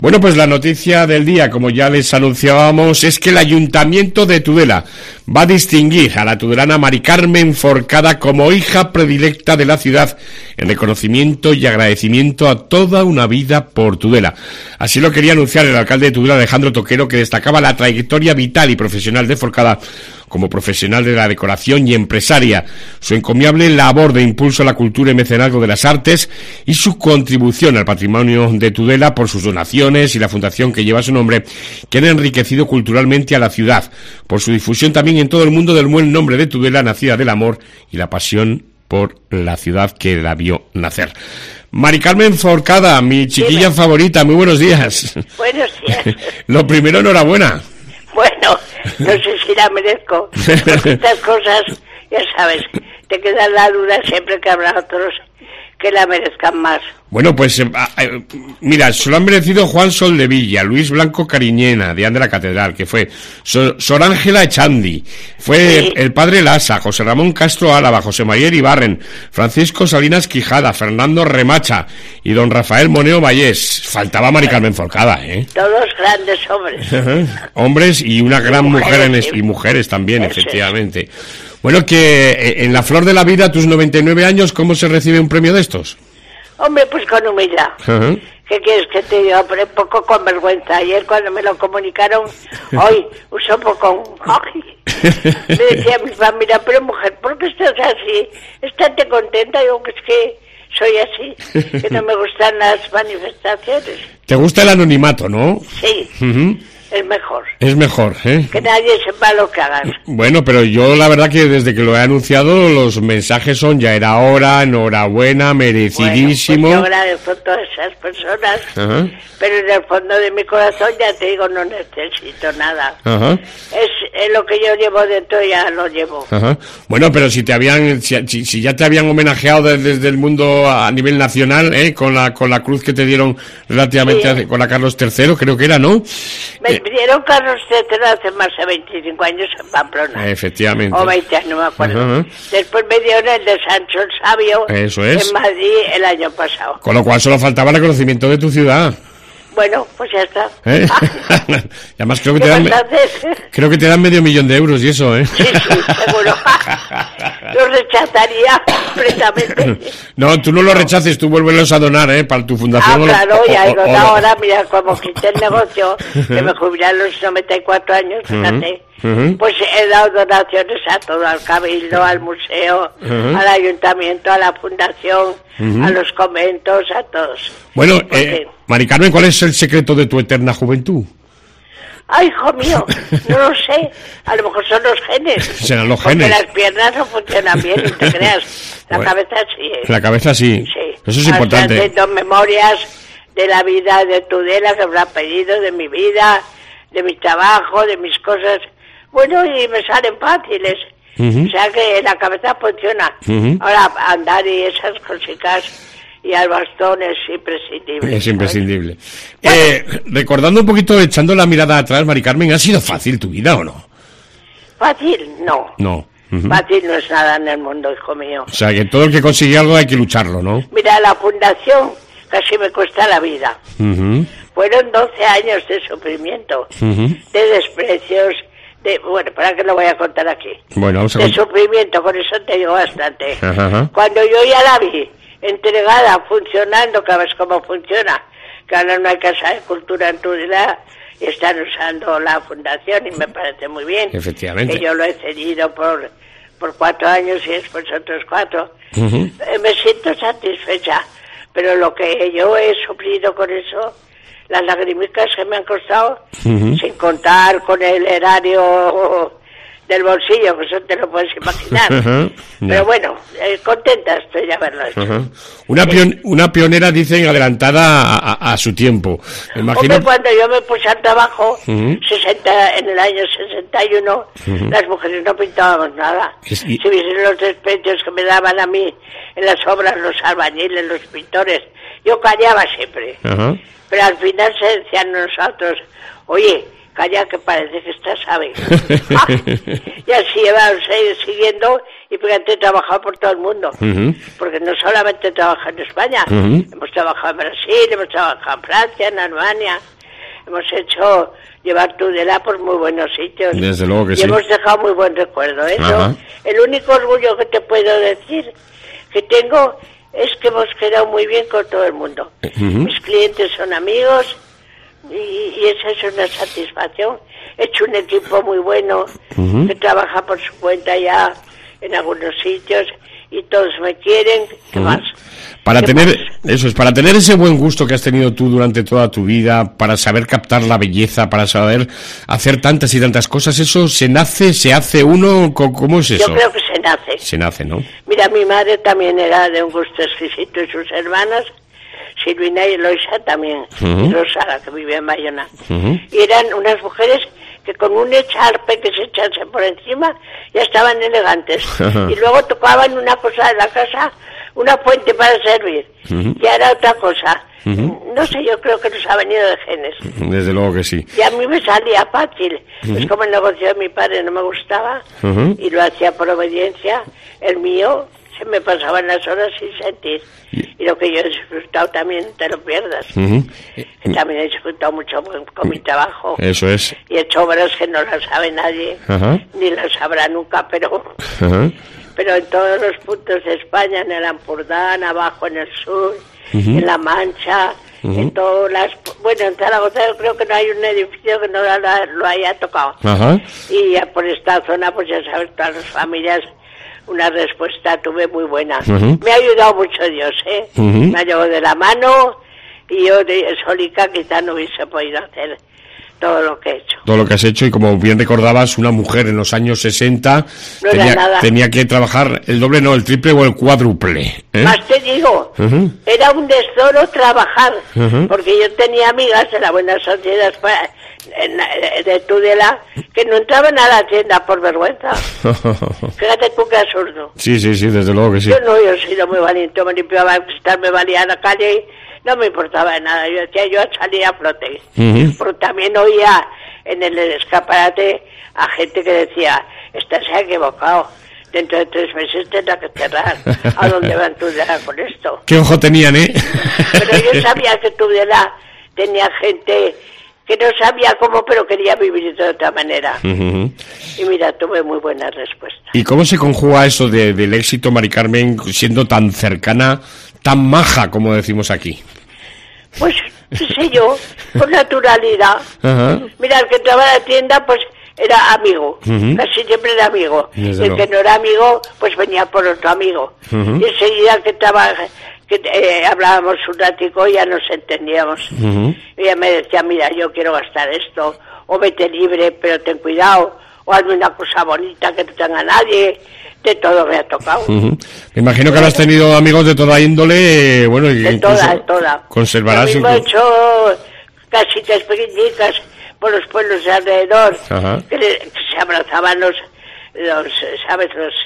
Bueno, pues la noticia del día, como ya les anunciábamos, es que el Ayuntamiento de Tudela va a distinguir a la tudelana Mari Carmen Forcada como hija predilecta de la ciudad, en reconocimiento y agradecimiento a toda una vida por Tudela. Así lo quería anunciar el alcalde de Tudela, Alejandro Toquero, que destacaba la trayectoria vital y profesional de Forcada como profesional de la decoración y empresaria, su encomiable labor de impulso a la cultura y mecenazgo de las artes y su contribución al patrimonio de Tudela por sus donaciones y la fundación que lleva su nombre, que han enriquecido culturalmente a la ciudad, por su difusión también en todo el mundo del buen nombre de Tudela, nacida del amor y la pasión por la ciudad que la vio nacer. Mari Carmen Forcada, mi chiquilla favorita, muy buenos días. Buenos días. Lo primero, enhorabuena. Bueno, no sé si la merezco, porque estas cosas, ya sabes, te queda la duda siempre que habrá otros que la merezcan más. Bueno, pues mira, se lo han merecido Juan Soldevilla, Luis Blanco Cariñena, Dián de la Catedral, que fue Sor Ángela Echandi, fue el padre Lasa, José Ramón Castro Álava, José María Iribarren, Francisco Salinas Quijada, Fernando Remacha y don Rafael Moneo Vallés. Faltaba Mari Carmen Forcada, ¿eh? Todos grandes hombres. Hombres y una gran mujer y mujeres también, eso efectivamente. Bueno, que en la flor de la vida, a tus 99 años, ¿cómo se recibe un premio de estos? Hombre, pues con humildad. ¿Qué quieres que te diga? Pero un poco con vergüenza. Ayer cuando me lo comunicaron, hoy usó un poco me decía mi familia, pero mujer, ¿por qué estás así? ¿Estate contenta? Digo que es que soy así, que no me gustan las manifestaciones. ¿Te gusta el anonimato, no? Sí. Es mejor. Es mejor, ¿eh? Que nadie sepa lo que hagas. Bueno, pero yo la verdad que desde que lo he anunciado los mensajes son ya era hora, enhorabuena, merecidísimo. Bueno, pues yo agradezco a todas esas personas, pero en el fondo de mi corazón ya te digo, no necesito nada. Es lo que yo llevo dentro, ya lo llevo. Bueno, pero si te habían, si ya te habían homenajeado desde el mundo a nivel nacional, con la cruz que te dieron relativamente con la Carlos III, creo que era, ¿no? Me dieron Carlos III hace más de 25 años en Pamplona. Efectivamente. O 20 años, no me acuerdo. Después me dieron el de Sancho el Sabio. Eso es. En Madrid el año pasado. Con lo cual solo faltaba el reconocimiento de tu ciudad. Bueno, pues ya está. Y además creo que te dan €500,000 y eso, ¿eh? Sí, seguro. Lo rechazaría completamente. No, tú no lo rechaces, tú vuélvelos a donar, para tu fundación. Claro, ya digo, ahora, mira, como quité el negocio, que me jubilé a los 94 años, fíjate, pues he dado donaciones a todo, al Cabildo, al museo, al ayuntamiento, a la fundación, a los conventos, a todos. Bueno, Mari Carmen, ¿cuál es el secreto de tu eterna juventud? Ay, hijo mío, no lo sé. A lo mejor son los genes. Serán los genes. Porque las piernas no funcionan bien, no te creas. La cabeza sí. La cabeza sí. Sí. Eso es importante. Haciendo memorias de la vida de Tudela, que me han pedido, de mi vida, de mi trabajo, de mis cosas. Bueno, y me salen fáciles. O sea que la cabeza funciona. Ahora, andar y esas cositas y al bastón es imprescindible. Es imprescindible. Recordando un poquito, echando la mirada atrás, Mari Carmen, ¿ha sido fácil tu vida o no? Fácil, no. No. Fácil no es nada en el mundo, hijo mío. O sea, que todo el que consigue algo hay que lucharlo, ¿no? Mira, la fundación casi me cuesta la vida. Fueron 12 años de sufrimiento, de desprecios, bueno, ¿para qué lo voy a contar aquí? Bueno, vamos a de sufrimiento, con eso te digo bastante. Cuando yo ya la vi entregada, funcionando, que ves cómo funciona, que ahora no hay casa de cultura en Tudela y están usando la fundación y me parece muy bien. Efectivamente. Que yo lo he cedido por 4 años y después otros 4. Me siento satisfecha, pero lo que yo he sufrido con eso, las lagrimicas que me han costado, sin contar con el erario del bolsillo, que eso te lo puedes imaginar. Pero bueno, contenta estoy de haberlo hecho. Una pionera, dicen, adelantada a su tiempo. Hombre, cuando yo me puse al trabajo, en el año 61, las mujeres no pintábamos nada. Si viesen los despechos que me daban a mí en las obras, los albañiles, los pintores, yo callaba siempre. Pero al final se decían nosotros, oye, Calla, que parece que esta sabe. Y así vamos siguiendo, y fíjate, he trabajado por todo el mundo. Porque no solamente he trabajado en España, hemos trabajado en Brasil, hemos trabajado en Francia, en Alemania. Hemos hecho llevar Tudela por muy buenos sitios. Desde luego que sí. Y hemos dejado muy buen recuerdo. Eso, el único orgullo que te puedo decir que tengo es que hemos quedado muy bien con todo el mundo. Mis clientes son amigos y esa es una satisfacción. He hecho un equipo muy bueno que trabaja por su cuenta ya en algunos sitios y todos me quieren. ¿Qué más? Para tener ese buen gusto que has tenido tú durante toda tu vida, para saber captar la belleza, para saber hacer tantas y tantas cosas, ¿eso se nace, se hace uno? ¿Cómo es eso? Yo creo que se nace. Se nace, ¿no? Mira, mi madre también era de un gusto exquisito y sus hermanas, Silvina y Eloisa también, y Rosara, que vivía en Bayona. Y eran unas mujeres que con un echarpe que se echase por encima ya estaban elegantes. Y luego tocaban una cosa de la casa, una fuente para servir, ya era otra cosa. No sé, yo creo que nos ha venido de genes. Desde luego que sí. Y a mí me salía fácil. Es como el negocio de mi padre no me gustaba y lo hacía por obediencia. El mío se me pasaban las horas sin sentir. Y lo que yo he disfrutado también te lo pierdas. Que también he disfrutado mucho con mi trabajo. Eso es. Y he hecho obras que no las sabe nadie, ni las sabrá nunca, pero en todos los puntos de España, en el Ampurdán, abajo en el sur, en La Mancha, en todas las... Bueno, en Zaragoza yo creo que no hay un edificio que no lo haya tocado. Y por esta zona, pues ya sabes, todas las familias, una respuesta tuve muy buena. Me ha ayudado mucho Dios, me ha llevado de la mano, y yo de solica quizá no hubiese podido hacer todo lo que he hecho. Todo lo que has hecho, y como bien recordabas, una mujer en los años 60 tenía que trabajar el doble, no, el triple o el cuádruple. Más te digo, era un desdoro trabajar, porque yo tenía amigas de la buena sociedad de Tudela que no entraban a la tienda por vergüenza. Fíjate tú qué absurdo. Sí, desde luego que sí. Yo he sido muy valiente, me limpiaba, me valía a la calle y no me importaba nada. Yo decía, yo salía a flote. Pero también oía en el escaparate a gente que decía, esta se ha equivocado, dentro de 3 meses tendrá que cerrar. ¿A dónde van Tudela con esto? ¿Qué ojo tenían, Pero yo sabía que Tudela tenía gente que no sabía cómo, pero quería vivir de otra manera. Y mira, tuve muy buena respuesta. ¿Y cómo se conjuga eso del éxito, Mari Carmen, siendo tan cercana, tan maja, como decimos aquí? Pues, qué sé yo, con naturalidad. Mira, el que entraba a la tienda, pues era amigo, casi siempre era amigo. Y el que no era amigo, pues venía por otro amigo. Y enseguida que hablábamos un ratico y ya nos entendíamos. Y ella me decía, mira, yo quiero gastar esto, o vete libre, pero ten cuidado, o hazme una cosa bonita que no tenga nadie. De todo me ha tocado. Me imagino que habrás tenido amigos de toda índole, bueno, y de toda. Conservarás. Yo mismo he hecho casitas pequeñitas por los pueblos de alrededor, que se abrazaban los ¿sabes?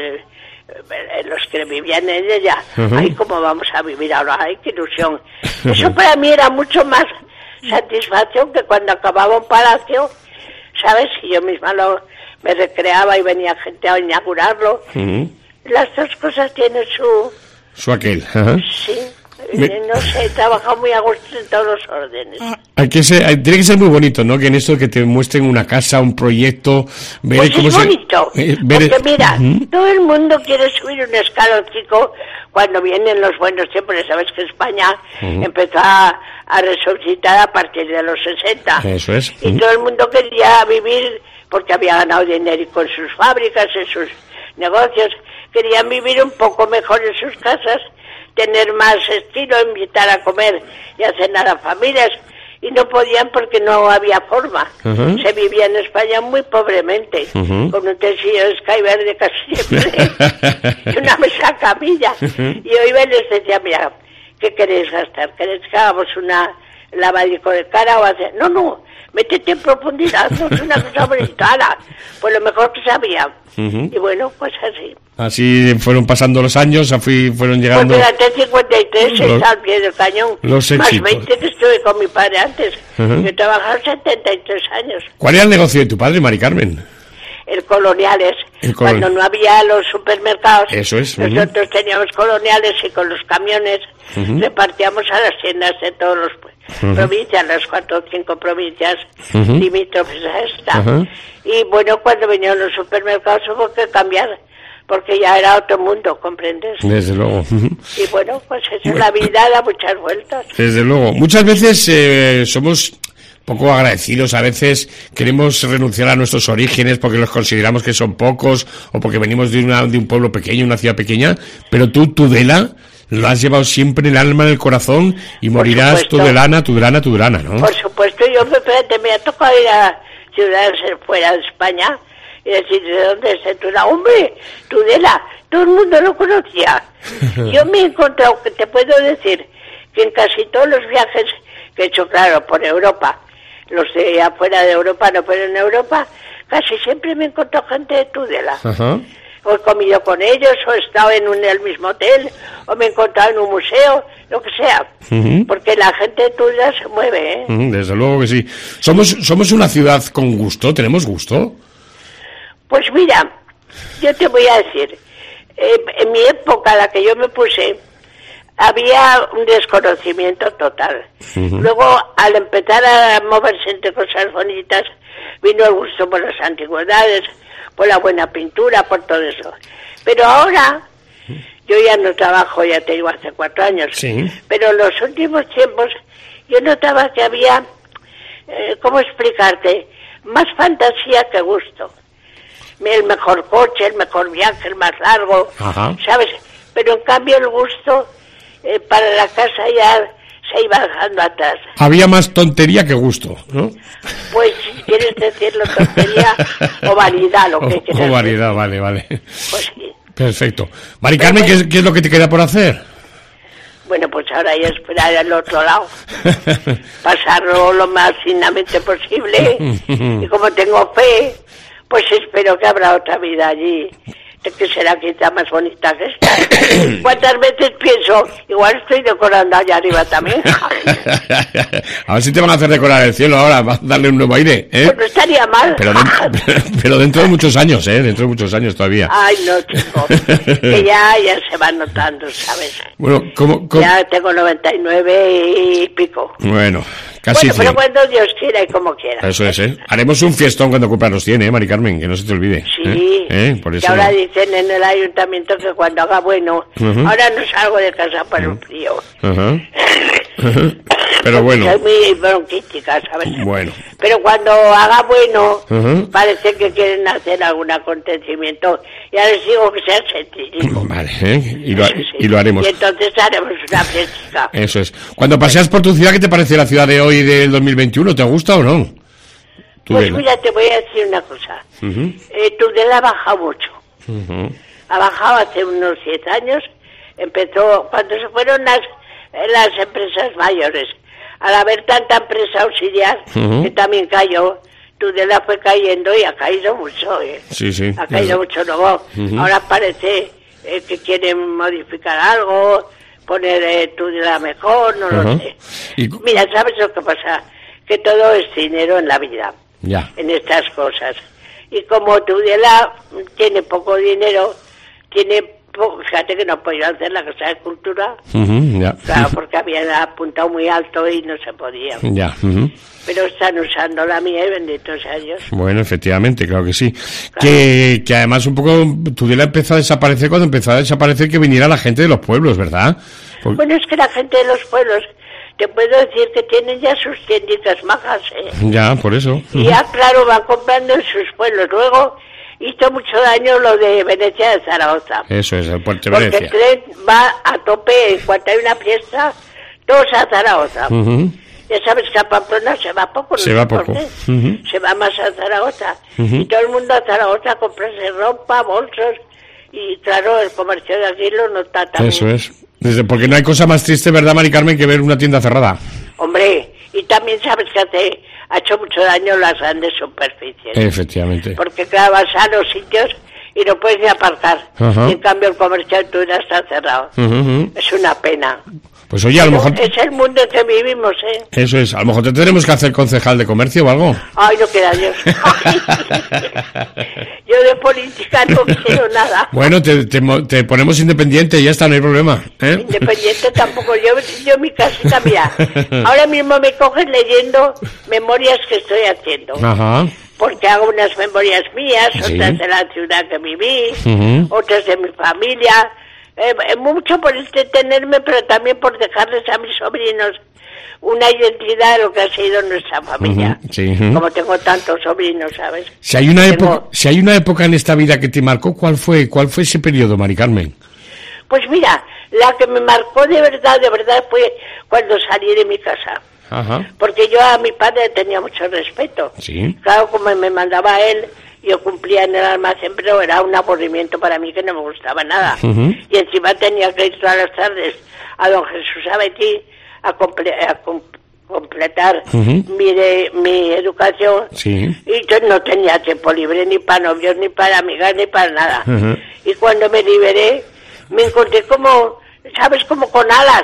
Los que vivían en ella. Ay, cómo vamos a vivir ahora, ay, qué ilusión. Eso para mí era mucho más satisfacción que cuando acababa un palacio, ¿sabes? Y yo misma me recreaba y venía gente a inaugurarlo. Las dos cosas tienen su aquel. Sí. No sé, he trabajado muy a gusto en todos los órdenes. Tiene que ser muy bonito, ¿no? Que en esto que te muestren una casa, un proyecto, ver pues cómo es bonito, porque mira, todo el mundo quiere subir un escaloncico cuando vienen los buenos tiempos. Sabes que España empezó a resucitar a partir de los 60. Eso es. Y todo el mundo quería vivir porque había ganado dinero con sus fábricas, en sus negocios. Querían vivir un poco mejor en sus casas, tener más estilo, invitar a comer y a cenar a familias, y no podían porque no había forma. Se vivía en España muy pobremente, con un tesillo de Sky verde casi siempre y una mesa camilla. Y yo iba y les decía, mira, ¿qué queréis gastar? ¿Queréis que hagamos una lavadico de cara o hacer? No, métete en profundidad, no es una cosa bonita, pues lo mejor que sabía. Y bueno, pues así. Así fueron pasando los años, fueron llegando... Pues durante 53 está al pie del cañón. Los más éxitos. 20 que estuve con mi padre antes. Yo trabajaba 73 años. ¿Cuál era el negocio de tu padre, Mari Carmen? El Coloniales. Cuando no había los supermercados, eso es. Nosotros teníamos Coloniales y con los camiones repartíamos a las tiendas de todos los provincias, las 4 o 5 provincias limítrofes a esta. Y bueno, cuando venían los supermercados hubo que cambiar, porque ya era otro mundo, ¿comprendes? Desde luego. Y bueno, pues eso, la vida da muchas vueltas. Desde luego. Muchas veces somos poco agradecidos, a veces queremos renunciar a nuestros orígenes porque los consideramos que son pocos o porque venimos de un pueblo pequeño, una ciudad pequeña, pero tú, Tudela, lo has llevado siempre en el alma, en el corazón y morirás tudelana, ¿no? Por supuesto, me ha tocado ir a ciudades fuera de España y decir, ¿de dónde es Tudela? ¡Hombre, Tudela! Todo el mundo lo conocía. Yo me he encontrado, que te puedo decir, que en casi todos los viajes que he hecho, claro, por Europa, los de afuera de Europa no, pero en Europa casi siempre me he encontrado gente de Tudela. O he comido con ellos, o he estado en el mismo hotel, o me he encontrado en un museo, lo que sea. Porque la gente de Tudela se mueve, ¿eh? Desde luego que sí. Somos una ciudad con gusto, tenemos gusto. Pues mira, yo te voy a decir, en mi época, la que yo me puse, había un desconocimiento total. Luego, al empezar a moverse entre cosas bonitas, vino el gusto por las antigüedades, por la buena pintura, por todo eso. Pero ahora, yo ya no trabajo, ya te digo, hace 4 años, pero en los últimos tiempos yo notaba que había, ¿cómo explicarte?, más fantasía que gusto. El mejor coche, el mejor viaje, el más largo, ¿sabes? Pero en cambio el gusto para la casa ya se iba dejando atrás. Había más tontería que gusto, ¿no? Pues si quieres decirlo tontería o vanidad, lo que quieras. O vanidad, vale. Pues sí. Perfecto. Mari Carmen, ¿qué es lo que te queda por hacer? Bueno, pues ahora ya esperar al otro lado. Pasarlo lo más dignamente posible. Y como tengo fe, pues espero que habrá otra vida allí, que será quizá más bonita que esta. ¿Cuántas veces pienso? Igual estoy decorando allá arriba también. A ver si te van a hacer decorar el cielo ahora, va a darle un nuevo aire, ¿eh? Pues no estaría mal. Pero dentro de muchos años, dentro de muchos años todavía. Ay, no, chico, que ya se va notando, ¿sabes? Bueno, ¿cómo? Ya tengo 99 y pico. Bueno, casi. Bueno, pero cuando Dios quiera y como quiera. Eso es, Haremos un fiestón cuando cumplan los 100, Mari Carmen, que no se te olvide. Sí, por eso que ahora dicen en el ayuntamiento que cuando haga bueno, ahora no salgo de casa por el frío. Pero bueno. Soy muy bronquítica, ¿sabes? Bueno. Pero cuando haga bueno, parece que quieren hacer algún acontecimiento. Ya les digo que sea sencillo. Vale, y lo haremos. Y entonces haremos una fiesta. Eso es. Cuando paseas por tu ciudad, ¿qué te parece la ciudad de hoy del 2021? ¿Te gusta o no? Pues mira, te voy a decir una cosa. Tudela ha bajado mucho. Ha bajado hace unos 10 años. Empezó cuando se fueron las empresas mayores. Al haber tanta empresa auxiliar, que también cayó, Tudela fue cayendo y ha caído mucho. Sí. Ha caído mucho luego. Ahora parece que quieren modificar algo, poner Tudela mejor, no lo sé. Mira, ¿sabes lo que pasa? Que todo es dinero en la vida, en estas cosas. Y como Tudela tiene poco dinero, fíjate que no podía hacer la Casa de Cultura, claro, porque habían apuntado muy alto y no se podía. Pero están usando la mía y bendito sea Dios. Bueno, efectivamente, claro que sí. Claro. Que además un poco Tudela empezó a desaparecer cuando empezó a desaparecer que viniera la gente de los pueblos, ¿verdad? Bueno, es que la gente de los pueblos, te puedo decir que tienen ya sus tienditas majas, Ya, por eso. Y ya, claro, van comprando en sus pueblos. Luego hizo mucho daño lo de Venecia de Zaragoza. Eso es, el puerto de Venecia. Porque el tren va a tope en cuanto hay una fiesta, todos a Zaragoza. Ya sabes que a Pamplona se va poco. Se va poco. Se va más a Zaragoza. Y todo el mundo a Zaragoza a comprarse ropa, bolsos. Y claro, el comercio de aquí lo nota también. Eso es. Porque no hay cosa más triste, ¿verdad, Mari Carmen, que ver una tienda cerrada? Hombre, y también sabes que ha hecho mucho daño las grandes superficies. Efectivamente. Porque claro, vas a los sitios y no puedes ni aparcar. Y en cambio el comercio de Tudela está cerrado. Es una pena. Pues oye, a lo mejor... Es el mundo en que vivimos, ¿eh? Eso es. A lo mejor te tenemos que hacer concejal de comercio o algo. Ay, no quiera Dios. Yo de política no quiero nada. Bueno, te ponemos independiente y ya está, no hay problema. Independiente tampoco. Yo mi casita, mira, ahora mismo me cogen leyendo memorias que estoy haciendo. Ajá. Porque hago unas memorias mías, otras de la ciudad que viví, otras de mi familia. Mucho por entretenerme, pero también por dejarles a mis sobrinos una identidad de lo que ha sido nuestra familia. Como tengo tantos sobrinos, ¿sabes? Si hay una época en esta vida que te marcó, ¿cuál fue ese periodo, Mari Carmen? Pues mira, la que me marcó de verdad fue cuando salí de mi casa. Porque yo a mi padre tenía mucho respeto. Claro, como me mandaba él, yo cumplía en el almacén, pero era un aburrimiento para mí que no me gustaba nada. Y encima tenía que ir todas las tardes a don Jesús Abetí a completar mi educación. Y yo no tenía tiempo libre ni para novios, ni para amigas, ni para nada. Y cuando me liberé, me encontré como... ¿sabes? Como con alas.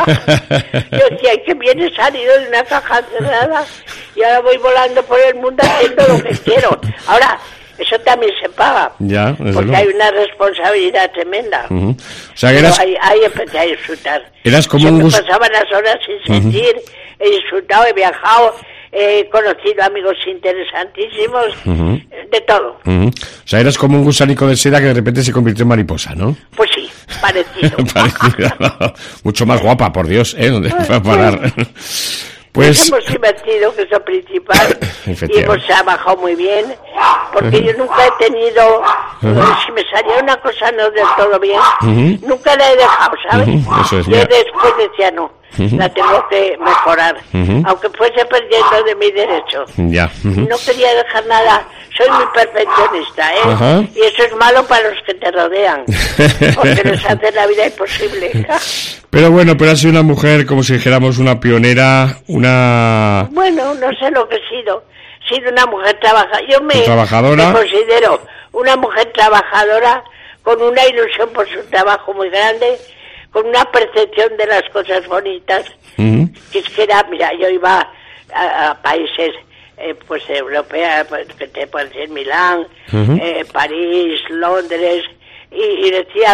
Yo decía, que viene salido de una caja cerrada y ahora voy volando por el mundo haciendo lo que quiero. Ahora, eso también se paga. Ya, porque hay una responsabilidad tremenda. O sea, que ahí empecé a disfrutar. Eras como un pasaban las horas sin sentir, he disfrutado, he viajado, he conocido amigos interesantísimos, de todo. O sea, eras como un gusanico de seda que de repente se convirtió en mariposa, ¿no? Pues sí, parecido. Mucho más guapa, por Dios, ¿Dónde va a parar? Pues hemos divertido, que es lo principal, y hemos trabajado muy bien, porque yo nunca he tenido, si me salía una cosa no del todo bien, nunca la he dejado, ¿sabes? Eso es, y después decía, no, la tengo que mejorar, aunque fuese perdiendo de mi derecho. No quería dejar nada, soy muy perfeccionista, y eso es malo para los que te rodean, porque les hace la vida imposible. Pero bueno, pero has sido una mujer, como si dijéramos, una pionera, Bueno, no sé lo que he sido. He sido una mujer trabajadora. Yo me considero una mujer trabajadora, con una ilusión por su trabajo muy grande, con una percepción de las cosas bonitas, que es que era, mira, yo iba a países pues europeos, pues, que te pueden decir Milán, París, Londres, y decía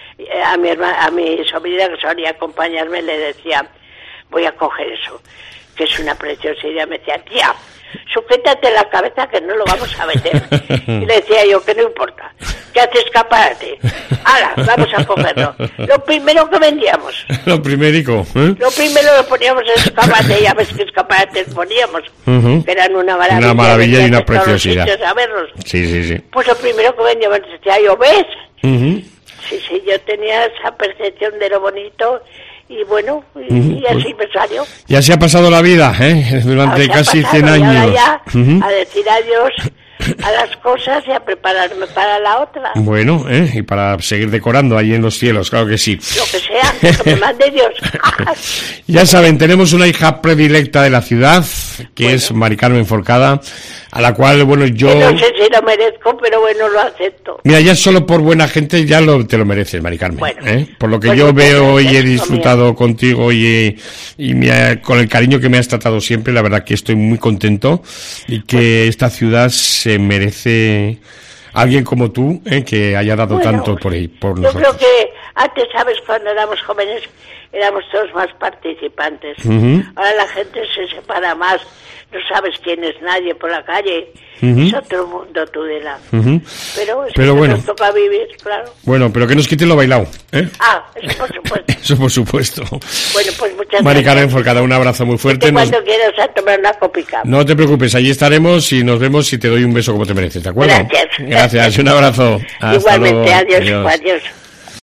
a mi sobrina que solía acompañarme, le decía, voy a coger eso, que es una preciosidad. Me decía, tía, sujétate la cabeza que no lo vamos a meter. Y le decía yo, que no importa, que haces escaparate. ¡Hala, vamos a cogerlo! Lo primero que vendíamos. Lo primerico, Lo primero lo poníamos en escaparate, ya ves que escaparates poníamos, que eran una maravilla. Una maravilla y una preciosidad. A verlos. Sí. Pues lo primero que vendíamos, decía yo, ¿ves? Sí, yo tenía esa percepción de lo bonito. Y bueno, y así me salió. Y así ha pasado la vida, durante casi 100 años. Y ahora ya, a decir adiós a las cosas y a prepararme para la otra. Bueno, y para seguir decorando ahí en los cielos, claro que sí. Lo que sea, que me mande Dios. Ya saben, tenemos una hija predilecta de la ciudad, que es Mari Carmen Forcada, a la cual, bueno, yo... Que no sé si lo merezco, pero bueno, lo acepto. Mira, ya solo por buena gente ya te lo mereces, Mari Carmen. Bueno, por lo que yo veo y he disfrutado contigo y con el cariño que me has tratado siempre, la verdad que estoy muy contento y que esta ciudad se merece alguien como tú, que haya dado tanto por nosotros. Yo creo que antes, ¿sabes? Cuando éramos jóvenes éramos todos más participantes. Ahora la gente se separa más. No sabes quién es nadie por la calle. Es otro mundo, Tudela. Pero bueno, nos toca vivir, claro. Bueno, pero que nos quiten lo bailado, eso por supuesto. Eso por supuesto. Bueno, pues muchas gracias. Mari Carmen Forcada, un abrazo muy fuerte. Cuando quieras a tomar una copica. No te preocupes, allí estaremos y nos vemos y te doy un beso como te mereces, ¿de acuerdo? Gracias. Gracias, un abrazo. Igualmente, adiós.